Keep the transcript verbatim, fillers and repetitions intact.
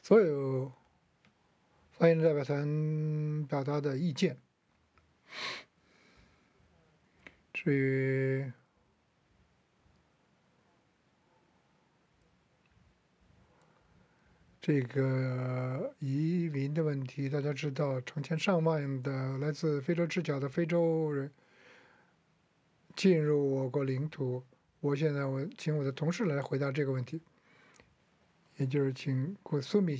所有发言代表团表达的意见。至于这个移民的问题，大家知道，成千上万的来自非洲之角的非洲人进入我国领土。我现在我请我的同事来回答这个问题，也就是请顾苏米。